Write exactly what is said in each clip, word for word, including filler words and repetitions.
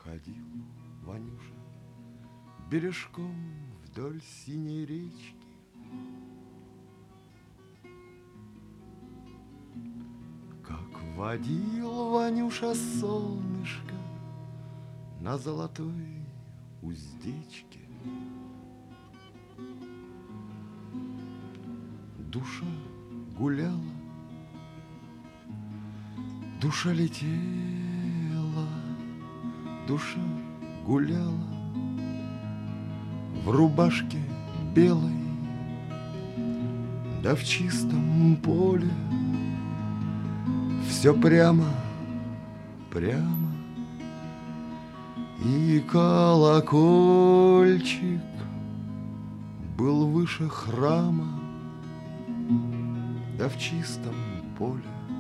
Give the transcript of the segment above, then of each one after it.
Ходил Ванюша бережком вдоль синей речки. Как водил Ванюша солнышко на золотой уздечке. Душа гуляла, душа летела, душа гуляла в рубашке белой, да в чистом поле. Все прямо, прямо, и колокольчик был выше храма, да в чистом поле,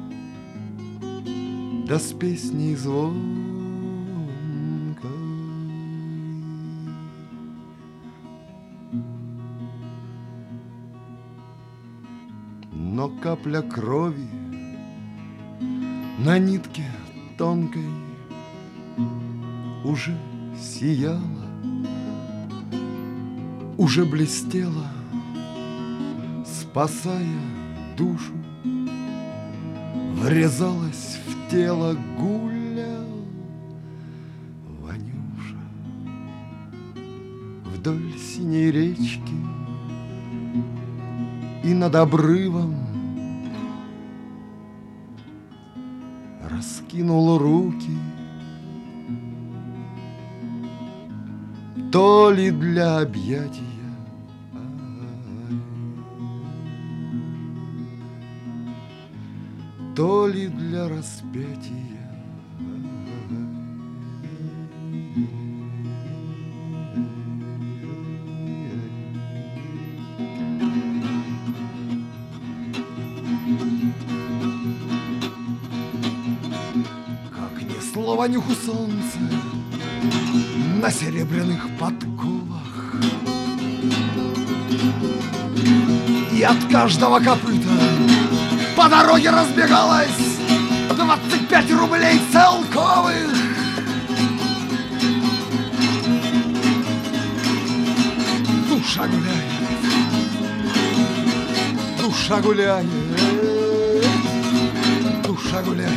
да с песней звонкой. Но капля крови на нитке тонкой уже сияла, уже блестела, спасая душу, врезалась в тело, гулял Ванюша вдоль синей речки, и над обрывом раскинул руки, то ли для объятия, то ли для распятия. Как несло Ванюху солнце на серебряных подковах, и от каждого копыта по дороге разбегалось двадцать пять рублей целковых. Душа гуляет, душа гуляет, душа гуляет.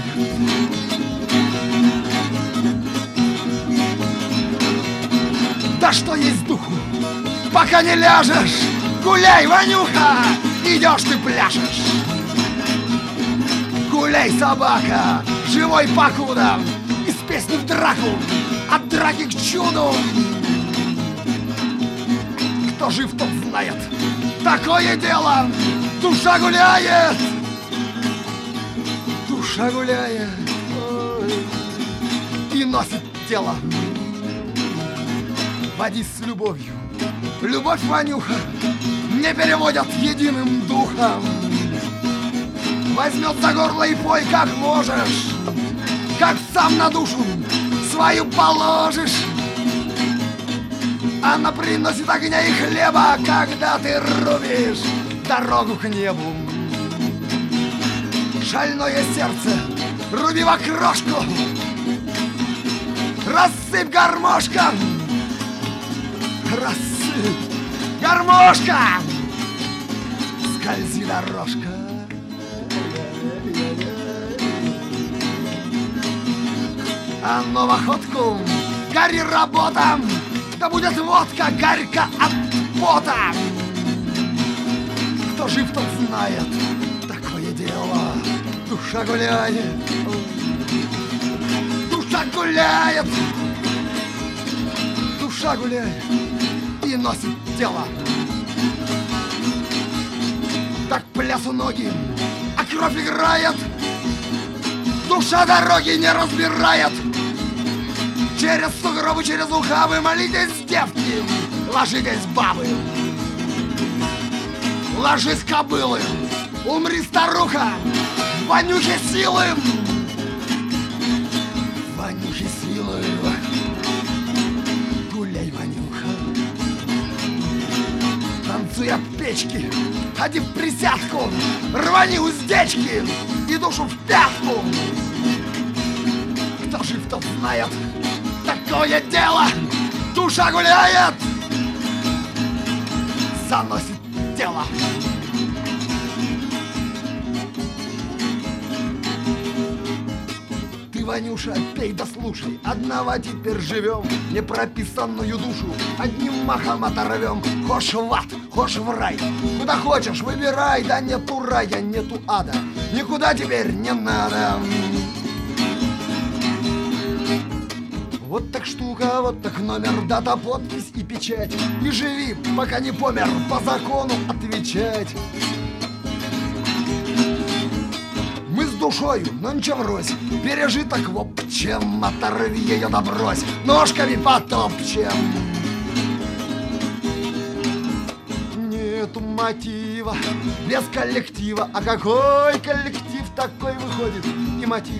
Да что есть духу, пока не ляжешь, гуляй, Ванюха, идешь ты пляшешь. Гуляй, собака, живой покуда, из песни в драку, от драки к чуду. Кто жив, тот знает, такое дело, душа гуляет, душа гуляет, ой, и носит тело. Водись с любовью, любовь, Ванюха, не переводят единым духом. Возьмет за горло и пой, как можешь, как сам на душу свою положишь. Она приносит огня и хлеба, когда ты рубишь дорогу к небу. Шальное сердце руби в окрошку, рассыпь гармошком, рассыпь гармошком, скользи дорожка. А ну в охотку, гори работа, да будет водка горько от пота. Кто жив, тот знает, такое дело, душа гуляет, душа гуляет, душа гуляет и носит тело. Так плясу ноги, а кровь играет, душа дороги не разбирает. Через сугробы, через ухабы молитесь, девки, ложитесь, бабы, ложись, кобылы, умри, старуха, Ванюхе силы, Ванюхе силы. Гуляй, Ванюха, танцуй от печки, ходи в присядку, рвани уздечки и душу в пятку. Кто жив, тот знает, Какое дело? Душа гуляет, заносит тело. Ты, Ванюша, пей да слушай, одного теперь живем, непрописанную душу одним махом оторвем. Хошь в ад, хошь в рай, куда хочешь выбирай, да нету рая, нету ада, никуда теперь не надо. Вот так штука, вот так номер, дата, подпись и печать. И живи, пока не помер, по закону отвечать. Мы с душою, но ничего врозь, пережиток в общем, оторви ее да брось, ножками потопчем. Нету мотива, без коллектива, а какой коллектив, такой выходит и мотив.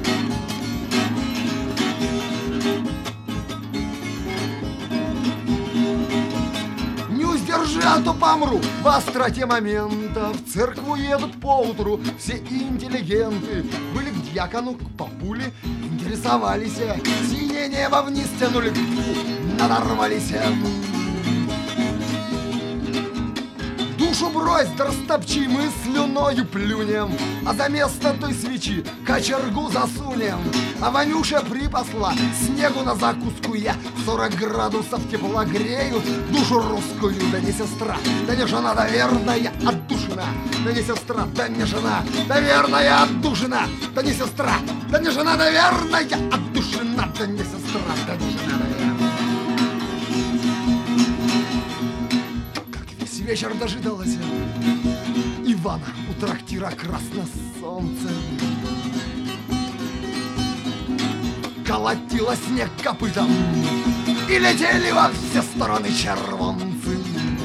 Держи, а то помру в остроте момента. В церкву едут поутру все интеллигенты. Были к дьякону, к папуле, интересовались. Синее небо вниз тянули, надорвались. Душу брось, да растопчи, мы слюною плюнем, а за место той свечи кочергу засунем. А Ванюша припасла снегу на закуску я. Сорок градусов тепла греют душу русскую. Да не сестра, да не жена, да верная отдушина. Да не сестра, да не жена, да верная отдушина. Да не сестра, да не жена, да верная отдушина. Да не сестра, да не жена, да верная. Вечер дожидалась Ивана у трактира «Красное солнце». Колотила снег копытом и летели во все стороны червонцы.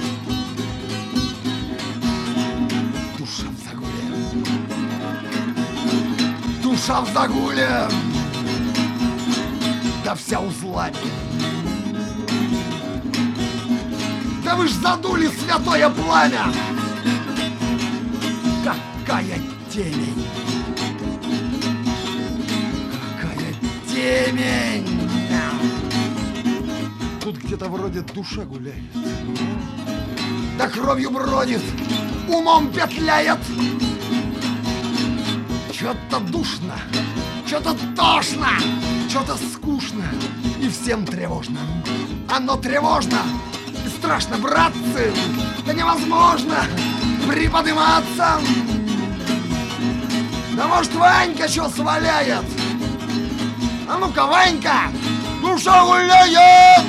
Душа в загуле, душа в загуле, да вся узлами. Да вы ж задули святое пламя! Какая темень! Какая темень! Тут где-то вроде душа гуляет, да кровью бродит, умом петляет. Чё-то душно, чё-то тошно, чё-то скучно и всем тревожно. Оно тревожно! Страшно, братцы, да невозможно приподниматься. Да может Ванька что сваляет? А ну-ка, Ванька, душа гуляет!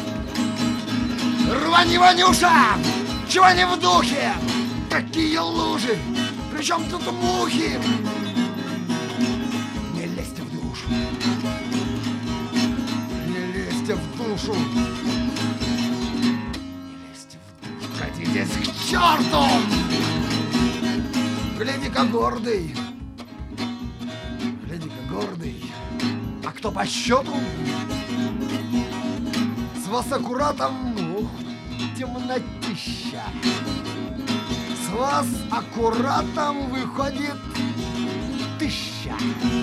Рвани, Ванюша, чего не в духе? Какие лужи, причем тут мухи? Не лезьте в душу, не лезьте в душу. Катитесь к черту! Гляди-ка гордый, гляди-ка гордый. А кто по счету? С вас аккуратом, ух, темнотища. С вас аккуратом выходит тысяча.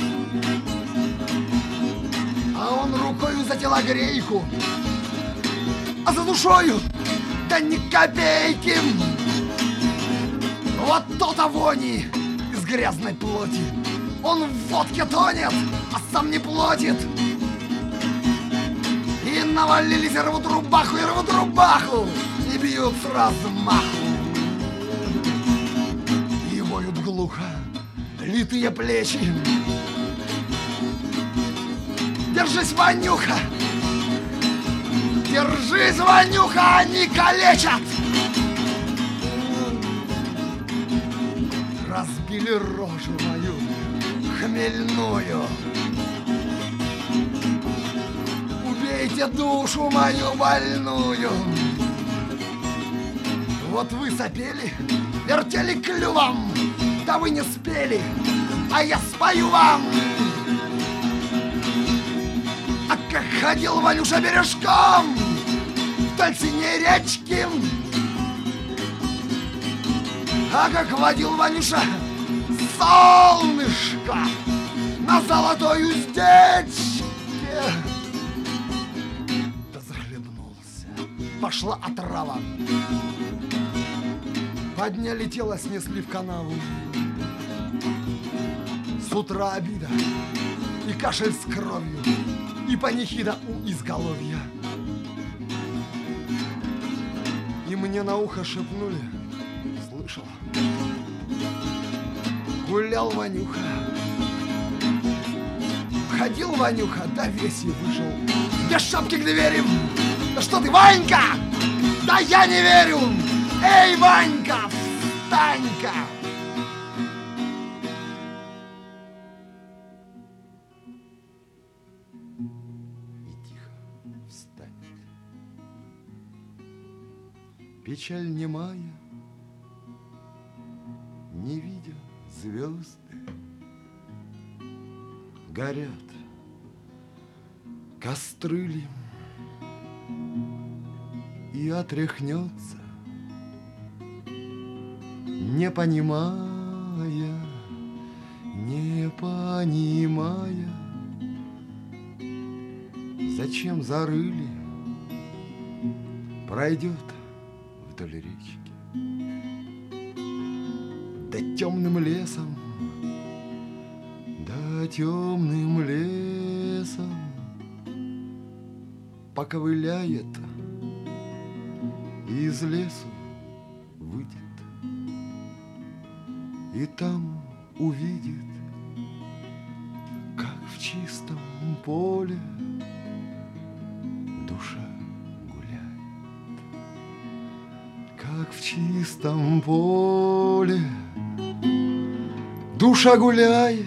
А он рукою за телогрейку, а за душою да ни копейки. Вот то-то вони из грязной плоти. Он в водке тонет, а сам не платит. И навалились, и рвут рубаху, и рвут рубаху, и бьют с размаху. И воют глухо литые плечи. Держись, Ванюха! Держись, Ванюха, они калечат! Разбили рожу мою хмельную. Убейте душу мою больную. Вот вы сопели, вертели клювом, да вы не спели, а я спою вам. А как ходил Ванюша бережком вдоль синей речки, а как водил Ванюша солнышко на золотой уздечке, пошла отрава. Подняли тело, снесли в канаву. С утра обида и кашель с кровью, и панихида у изголовья. И мне на ухо шепнули, слышал, гулял Ванюха. Ходил Ванюха, да весь и вышел без шапки к двери. Да что ты, Ванька? Да я не верю! Эй, Ванька, встань-ка! И тихо встанет. Печаль немая, не видя звезды, горят кострыли, и отряхнется, не понимая, не понимая, зачем зарыли, пройдет вдоль речки, да темным лесом, да темным лесом поковыляет, из лесу выйдет, и там увидит, как в чистом поле душа гуляет, как в чистом поле душа гуляет,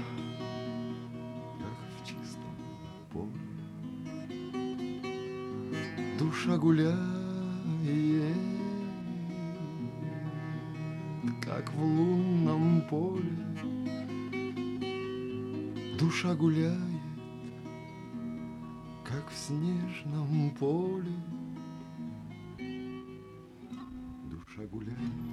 как в чистом поле душа гуляет, как в лунном поле душа гуляет, как в снежном поле душа гуляет.